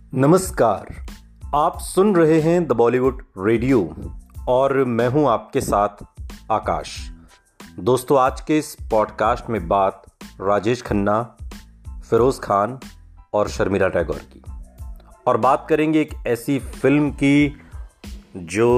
नमस्कार। आप सुन रहे हैं द बॉलीवुड रेडियो और मैं हूं आपके साथ आकाश। दोस्तों, आज के इस पॉडकास्ट में बात राजेश खन्ना, फिरोज़ खान और शर्मिला टैगोर की, और बात करेंगे एक ऐसी फिल्म की जो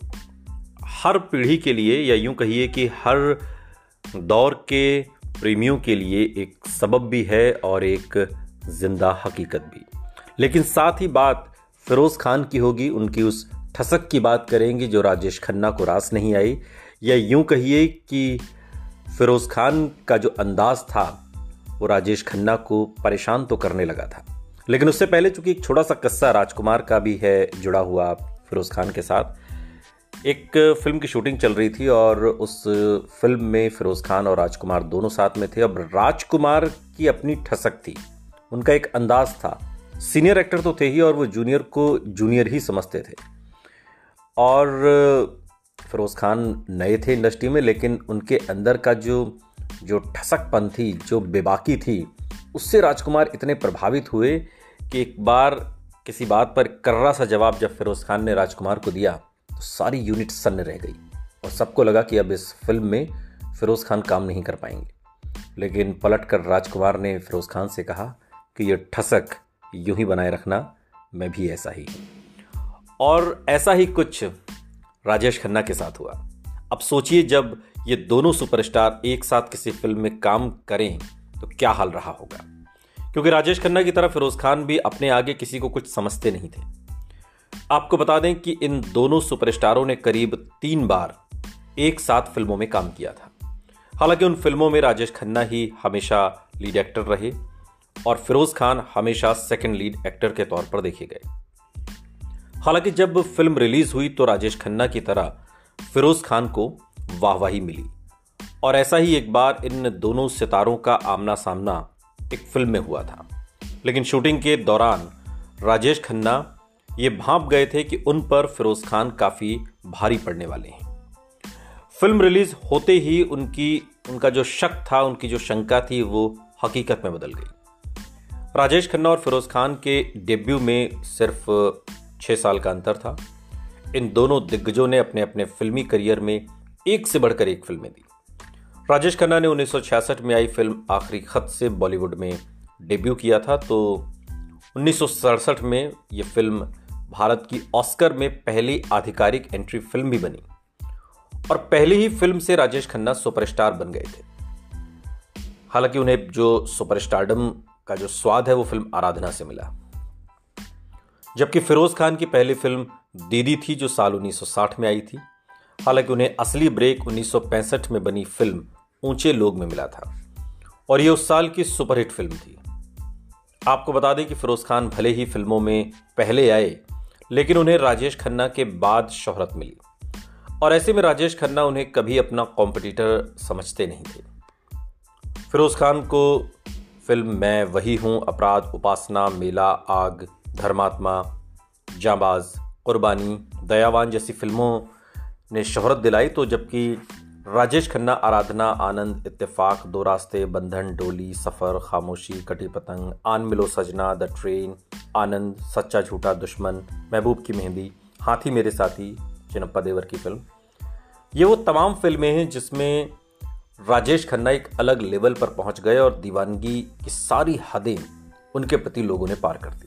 हर पीढ़ी के लिए, या यूं कहिए कि हर दौर के प्रेमियों के लिए एक सबब भी है और एक जिंदा हकीकत भी। लेकिन साथ ही बात फिरोज़ खान की होगी, उनकी उस ठसक की बात करेंगे जो राजेश खन्ना को रास नहीं आई, या यूं कहिए कि फिरोज़ खान का जो अंदाज था वो राजेश खन्ना को परेशान तो करने लगा था। लेकिन उससे पहले चूंकि एक छोटा सा किस्सा राजकुमार का भी है जुड़ा हुआ फिरोज़ खान के साथ। एक फिल्म की शूटिंग चल रही थी और उस फिल्म में फिरोज़ खान और राजकुमार दोनों साथ में थे। अब राजकुमार की अपनी ठसक थी, उनका एक अंदाज था। सीनियर एक्टर तो थे ही और वो जूनियर को जूनियर ही समझते थे, और फिरोज़ खान नए थे इंडस्ट्री में, लेकिन उनके अंदर का जो ठसकपन थी, जो बेबाकी थी, उससे राजकुमार इतने प्रभावित हुए कि एक बार किसी बात पर कर्रा सा जवाब जब फिरोज़ खान ने राजकुमार को दिया तो सारी यूनिट सन्न रह गई और सबको लगा कि अब इस फिल्म में फिरोज़ खान काम नहीं कर पाएंगे। लेकिन पलटकर राजकुमार ने फिरोज़ खान से कहा कि ये ठसक यूं ही बनाए रखना, मैं भी ऐसा ही। और ऐसा ही कुछ राजेश खन्ना के साथ हुआ। अब सोचिए, जब ये दोनों सुपरस्टार एक साथ किसी फिल्म में काम करें तो क्या हाल रहा होगा, क्योंकि राजेश खन्ना की तरह फिरोज़ खान भी अपने आगे किसी को कुछ समझते नहीं थे। आपको बता दें कि इन दोनों सुपरस्टारों ने करीब 3 बार एक साथ फिल्मों में काम किया था। हालांकि उन फिल्मों में राजेश खन्ना ही हमेशा लीड एक्टर रहे और फिरोज़ खान हमेशा सेकंड लीड एक्टर के तौर पर देखे गए। हालांकि जब फिल्म रिलीज हुई तो राजेश खन्ना की तरह फिरोज़ खान को वाहवाही मिली, और ऐसा ही एक बार इन दोनों सितारों का आमना सामना एक फिल्म में हुआ था। लेकिन शूटिंग के दौरान राजेश खन्ना ये भांप गए थे कि उन पर फिरोज़ खान काफ़ी भारी पड़ने वाले हैं। फिल्म रिलीज होते ही उनका जो शक था, उनकी जो शंका थी, वो हकीकत में बदल गई। राजेश खन्ना और फिरोज़ खान के डेब्यू में सिर्फ 6 साल का अंतर था। इन दोनों दिग्गजों ने अपने अपने फिल्मी करियर में एक से बढ़कर एक फिल्में दी। राजेश खन्ना ने 1966 में आई फिल्म आखिरी खत से बॉलीवुड में डेब्यू किया था, तो 1967 में यह फिल्म भारत की ऑस्कर में पहली आधिकारिक एंट्री फिल्म भी बनी, और पहली ही फिल्म से राजेश खन्ना सुपरस्टार बन गए थे। हालांकि उन्हें जो सुपरस्टारडम का जो स्वाद है वो फिल्म आराधना से मिला, जबकि फिरोज़ खान की पहली फिल्म दीदी थी जो साल 1960 में आई थी। हालांकि उन्हें असली ब्रेक 1965 में बनी फिल्म ऊंचे लोग में मिला था, और ये उस साल की सुपरहिट फिल्म थी। आपको बता दें कि फिरोज़ खान भले ही फिल्मों में पहले आए, लेकिन उन्हें राजेश खन्ना के बाद शोहरत मिली, और ऐसे में राजेश खन्ना उन्हें कभी अपना कॉम्पिटिटर समझते नहीं थे। फिरोज़ खान को फिल्म मैं वही हूँ, अपराध, उपासना, मेला, आग, धर्मात्मा, जांबाज, कुर्बानी, दयावान जैसी फिल्मों ने शोहरत दिलाई, तो जबकि राजेश खन्ना आराधना, आनंद, इत्तेफाक, दो रास्ते, बंधन, डोली, सफ़र, खामोशी, कटी पतंग, आन मिलो सजना, द ट्रेन, आनंद, सच्चा झूठा, दुश्मन, महबूब की मेहंदी, हाथी मेरे साथी, चिनप्पा देवर की फिल्म, ये वो तमाम फिल्में हैं जिसमें राजेश खन्ना एक अलग लेवल पर पहुंच गए और दीवानगी की सारी हदें उनके प्रति लोगों ने पार कर दी।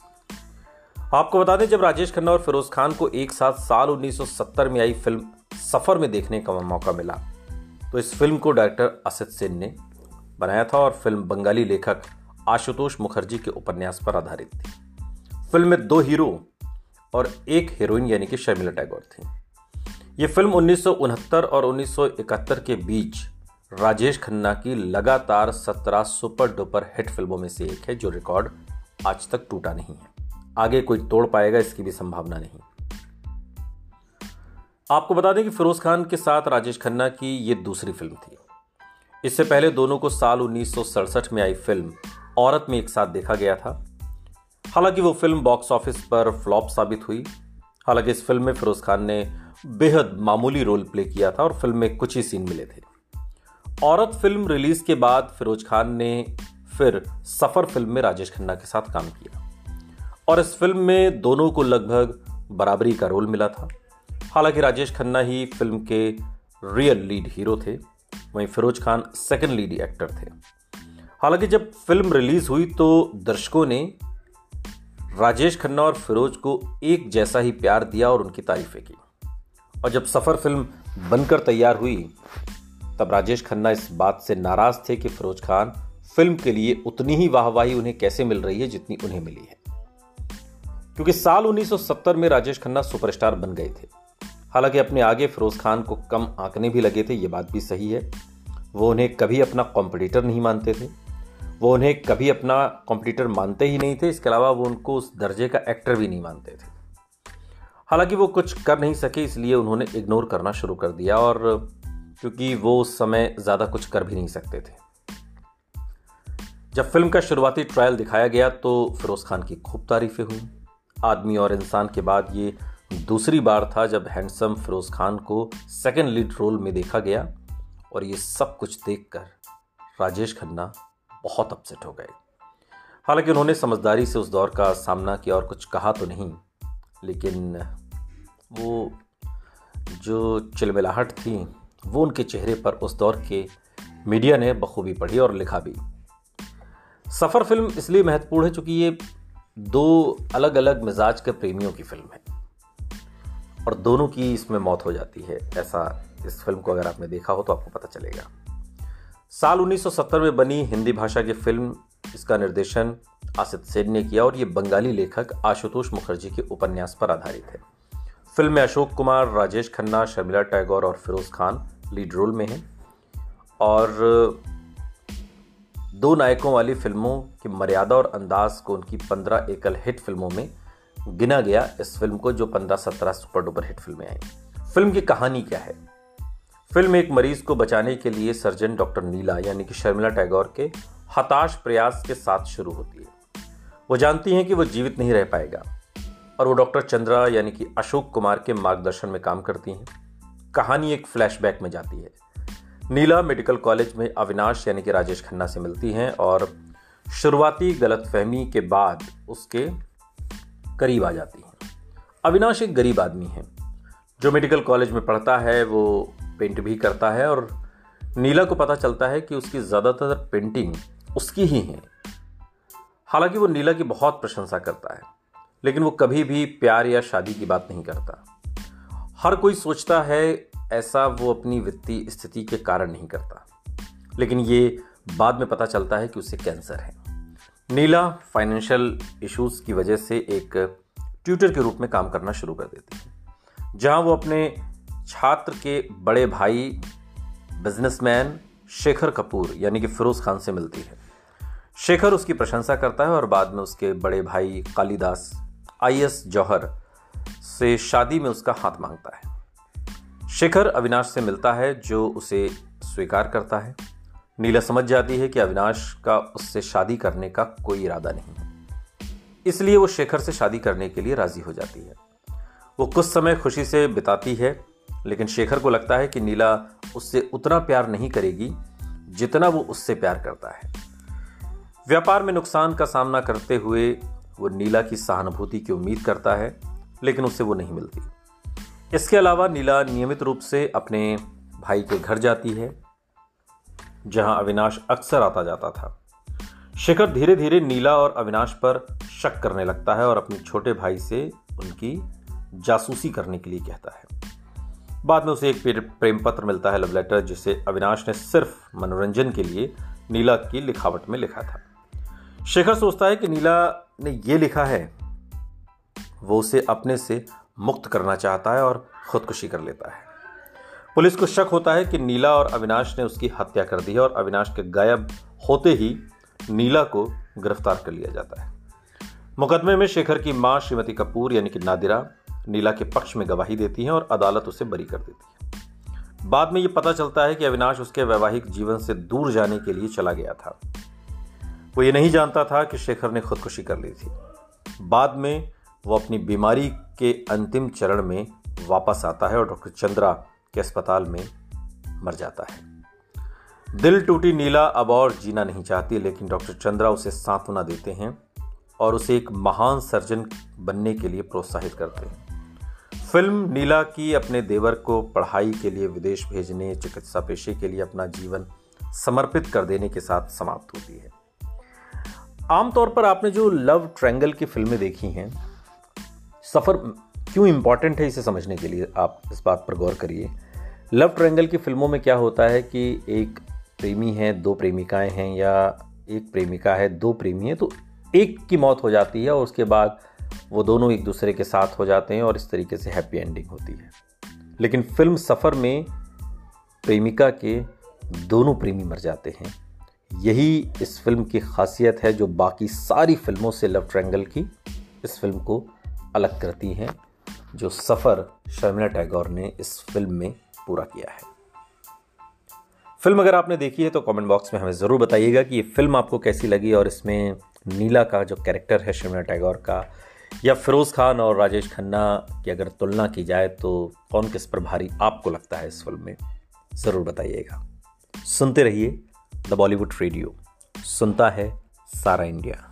आपको बता दें, जब राजेश खन्ना और फिरोज़ खान को एक साथ साल 1970 में आई फिल्म सफ़र में देखने का मौका मिला, तो इस फिल्म को डायरेक्टर असित सेन ने बनाया था, और फिल्म बंगाली लेखक आशुतोष मुखर्जी के उपन्यास पर आधारित थी। फिल्म में 2 हीरो और 1 हीरोइन यानी कि शर्मिला टैगोर थी। यह फिल्म 1969 और 1971 के बीच राजेश खन्ना की लगातार 17 सुपर डुपर हिट फिल्मों में से एक है, जो रिकॉर्ड आज तक टूटा नहीं है। आगे कोई तोड़ पाएगा इसकी भी संभावना नहीं। आपको बता दें कि फिरोज़ खान के साथ राजेश खन्ना की यह दूसरी फिल्म थी। इससे पहले दोनों को साल 1967 में आई फिल्म औरत में एक साथ देखा गया था। हालांकि वो फिल्म बॉक्स ऑफिस पर फ्लॉप साबित हुई। हालांकि इस फिल्म में फिरोज़ खान ने बेहद मामूली रोल प्ले किया था और फिल्म में कुछ ही सीन मिले थे। औरत फिल्म रिलीज के बाद फिरोज़ खान ने फिर सफ़र फिल्म में राजेश खन्ना के साथ काम किया, और इस फिल्म में दोनों को लगभग बराबरी का रोल मिला था। हालांकि राजेश खन्ना ही फिल्म के रियल लीड हीरो थे, वहीं Feroz Khan second lead actor थे। हालांकि जब फिल्म रिलीज हुई तो दर्शकों ने राजेश खन्ना और फिरोज को एक जैसा ही प्यार दिया और उनकी तारीफें की। और जब सफर फिल्म बनकर तैयार हुई तब राजेश खन्ना इस बात से नाराज थे कि फिरोज खान फिल्म के लिए उतनी ही वाहवाही उन्हें कैसे मिल रही है जितनी उन्हें मिली है, क्योंकि साल 1970 में राजेश खन्ना सुपरस्टार बन गए थे। हालांकि अपने आगे फिरोज खान को कम आंकने भी लगे थे, ये बात भी सही है। वो उन्हें कभी अपना कॉम्पिटिटर नहीं मानते थे, वो उन्हें कभी अपना कॉम्पिटिटर मानते ही नहीं थे। इसके अलावा वो उनको उस दर्जे का एक्टर भी नहीं मानते थे। हालांकि वो कुछ कर नहीं सके, इसलिए उन्होंने इग्नोर करना शुरू कर दिया, और क्योंकि वो उस समय ज़्यादा कुछ कर भी नहीं सकते थे। जब फिल्म का शुरुआती ट्रायल दिखाया गया तो फिरोज खान की खूब तारीफें हुई। आदमी और इंसान के बाद ये दूसरी बार था जब हैंडसम फिरोज खान को सेकंड लीड रोल में देखा गया, और ये सब कुछ देखकर राजेश खन्ना बहुत अपसेट हो गए। हालांकि उन्होंने समझदारी से उस दौर का सामना किया और कुछ कहा तो नहीं, लेकिन वो जो चिलमिलाहट थी वो उनके चेहरे पर उस दौर के मीडिया ने बखूबी पढ़ी और लिखा भी। सफर फिल्म इसलिए महत्वपूर्ण है क्योंकि ये दो अलग अलग मिजाज के प्रेमियों की फिल्म है और दोनों की इसमें मौत हो जाती है। ऐसा इस फिल्म को अगर आपने देखा हो तो आपको पता चलेगा। साल 1970 में बनी हिंदी भाषा की फिल्म, इसका निर्देशन आसित सेन ने किया और ये बंगाली लेखक आशुतोष मुखर्जी के उपन्यास पर आधारित है। फिल्म में अशोक कुमार, राजेश खन्ना, शर्मिला टैगोर और फिरोज खान लीड रोल में हैं। और दो नायकों वाली फिल्मों की मर्यादा और अंदाज को उनकी 15 एकल हिट फिल्मों में गिना गया इस फिल्म को, जो 15-17 सुपर डुपर हिट फिल्में आई। फिल्म की कहानी क्या है? फिल्म एक मरीज को बचाने के लिए सर्जन डॉक्टर नीला यानी कि शर्मिला टैगोर के हताश प्रयास के साथ शुरू होती है। वो जानती हैं कि वो जीवित नहीं रह पाएगा और वो डॉक्टर चंद्रा यानी कि अशोक कुमार के मार्गदर्शन में काम करती हैं। कहानी एक फ्लैशबैक में जाती है। नीला मेडिकल कॉलेज में अविनाश यानी कि राजेश खन्ना से मिलती हैं और शुरुआती गलतफहमी के बाद उसके करीब आ जाती हैं। अविनाश एक गरीब आदमी है जो मेडिकल कॉलेज में पढ़ता है, वो पेंट भी करता है और नीला को पता चलता है कि उसकी ज़्यादातर पेंटिंग उसकी ही हैं। हालांकि वो नीला की बहुत प्रशंसा करता है, लेकिन वो कभी भी प्यार या शादी की बात नहीं करता। हर कोई सोचता है ऐसा वो अपनी वित्तीय स्थिति के कारण नहीं करता, लेकिन ये बाद में पता चलता है कि उसे कैंसर है। नीला फाइनेंशियल इश्यूज की वजह से एक ट्यूटर के रूप में काम करना शुरू कर देती है, जहां वो अपने छात्र के बड़े भाई बिजनेसमैन शेखर कपूर यानी कि फिरोज खान से मिलती है। शेखर उसकी प्रशंसा करता है और बाद में उसके बड़े भाई कालिदास IAS जौहर से शादी में उसका हाथ मांगता है। शेखर अविनाश से मिलता है जो उसे स्वीकार करता है। नीला समझ जाती है कि अविनाश का उससे शादी करने का कोई इरादा नहीं है, इसलिए वो शेखर से शादी करने के लिए राजी हो जाती है। वो कुछ समय खुशी से बिताती है, लेकिन शेखर को लगता है कि नीला उससे उतना प्यार नहीं करेगी जितना वो उससे प्यार करता है। व्यापार में नुकसान का सामना करते हुए वो नीला की सहानुभूति की उम्मीद करता है, लेकिन उसे वो नहीं मिलती। इसके अलावा नीला नियमित रूप से अपने भाई के घर जाती है, जहां अविनाश अक्सर आता जाता था। शेखर धीरे धीरे नीला और अविनाश पर शक करने लगता है और अपने छोटे भाई से उनकी जासूसी करने के लिए कहता है। बाद में उसे एक प्रेम पत्र मिलता है, लव लेटर, जिसे अविनाश ने सिर्फ मनोरंजन के लिए नीला की लिखावट में लिखा था। शेखर सोचता है कि नीला ने ये लिखा है, वो उसे अपने से मुक्त करना चाहता है और खुदकुशी कर लेता है। पुलिस को शक होता है कि नीला और अविनाश ने उसकी हत्या कर दी है और अविनाश के गायब होते ही नीला को गिरफ्तार कर लिया जाता है। मुकदमे में शेखर की मां श्रीमती कपूर यानी कि नादिरा नीला के पक्ष में गवाही देती हैं और अदालत उसे बरी कर देती है। बाद में यह पता चलता है कि अविनाश उसके वैवाहिक जीवन से दूर जाने के लिए चला गया था। वो ये नहीं जानता था कि शेखर ने खुदकुशी कर ली थी। बाद में वो अपनी बीमारी के अंतिम चरण में वापस आता है और डॉक्टर चंद्रा के अस्पताल में मर जाता है। दिल टूटी नीला अब और जीना नहीं चाहती, लेकिन डॉक्टर चंद्रा उसे सांत्वना देते हैं और उसे एक महान सर्जन बनने के लिए प्रोत्साहित करते हैं। फिल्म नीला की अपने देवर को पढ़ाई के लिए विदेश भेजने, चिकित्सा पेशे के लिए अपना जीवन समर्पित कर देने के साथ समाप्त होती है। आमतौर पर आपने जो लव ट्रायंगल की फिल्में देखी हैं, सफ़र क्यों इंपॉर्टेंट है इसे समझने के लिए आप इस बात पर गौर करिए। लव ट्रायंगल की फिल्मों में क्या होता है कि एक प्रेमी है, दो प्रेमिकाएं हैं, या एक प्रेमिका है, दो प्रेमी हैं, तो एक की मौत हो जाती है और उसके बाद वो दोनों एक दूसरे के साथ हो जाते हैं और इस तरीके से हैप्पी एंडिंग होती है। लेकिन फिल्म सफ़र में प्रेमिका के दोनों प्रेमी मर जाते हैं। यही इस फिल्म की खासियत है जो बाकी सारी फिल्मों से लव ट्रायंगल की इस फिल्म को अलग करती हैं, जो सफ़र शर्मिला टैगोर ने इस फिल्म में पूरा किया है। फिल्म अगर आपने देखी है तो कमेंट बॉक्स में हमें ज़रूर बताइएगा कि ये फिल्म आपको कैसी लगी और इसमें नीला का जो कैरेक्टर है शर्मिला टैगोर का, या फिरोज़ खान और राजेश खन्ना की अगर तुलना की जाए तो कौन किस पर भारी आपको लगता है इस फिल्म में, ज़रूर बताइएगा। सुनते रहिए द बॉलीवुड रेडियो, सुनता है सारा इंडिया।